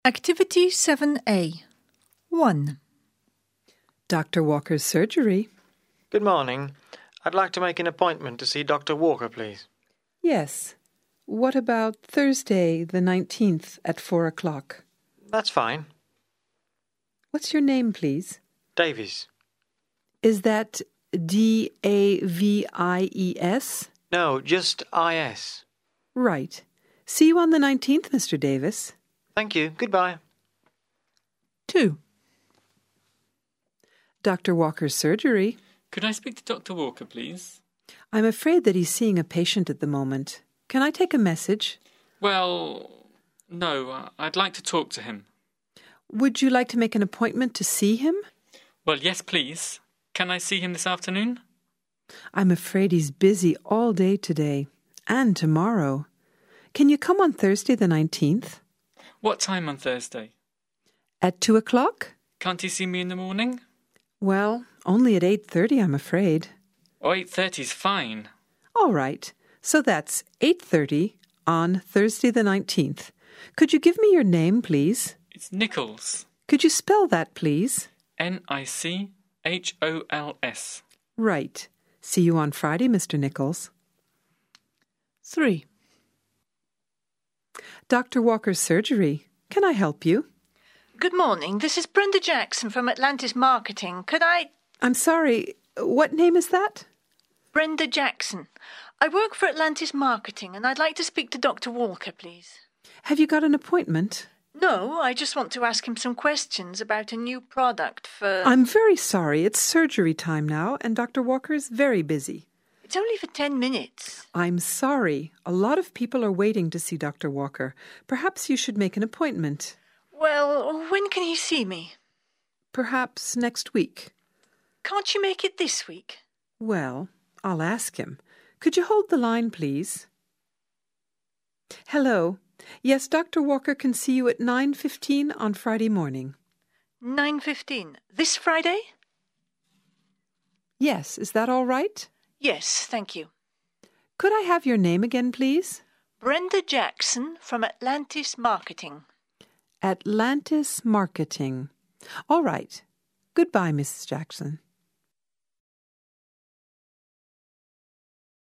Activity 7A. 1. Dr. Walker's surgery. Good morning. I'd like to make an appointment to see Dr. Walker, please. Yes. What about Thursday, the 19th at 4 o'clock? That's fine. What's your name, please? Davies. Is that Davies? No, just IS. Right. See you on the 19th, Mr. Davis. Thank you. Goodbye. 2. Dr. Walker's surgery. Could I speak to Dr. Walker, please? I'm afraid that he's seeing a patient at the moment. Can I take a message? Well, no, I'd like to talk to him. Would you like to make an appointment to see him? Well, yes, please. Can I see him this afternoon? I'm afraid he's busy all day today and tomorrow. Can you come on Thursday the 19th? What time on Thursday? At 2 o'clock? Can't he see me in the morning? Well, only at 8:30, I'm afraid. Oh, 8:30's fine. All right. So that's 8:30 on Thursday the 19th. Could you give me your name, please? It's Nichols. Could you spell that, please? Nichols. Right. See you on Friday, Mr. Nichols. 3. Dr. Walker's surgery. Can I help you? Good morning. This is Brenda Jackson from Atlantis Marketing. I'm sorry. What name is that? Brenda Jackson. I work for Atlantis Marketing and I'd like to speak to Dr. Walker, please. Have you got an appointment? No, I just want to ask him some questions about a new product for... I'm very sorry. It's surgery time now, and Dr. Walker is very busy. It's only for 10 minutes. I'm sorry. A lot of people are waiting to see Dr. Walker. Perhaps you should make an appointment. Well, when can he see me? Perhaps next week. Can't you make it this week? Well, I'll ask him. Could you hold the line, please? Hello. Yes, Dr. Walker can see you at 9:15 on Friday morning. 9:15. This Friday? Yes, is that all right? Yes, thank you. Could I have your name again, please? Brenda Jackson from Atlantis Marketing. Atlantis Marketing. All right. Goodbye, Mrs. Jackson.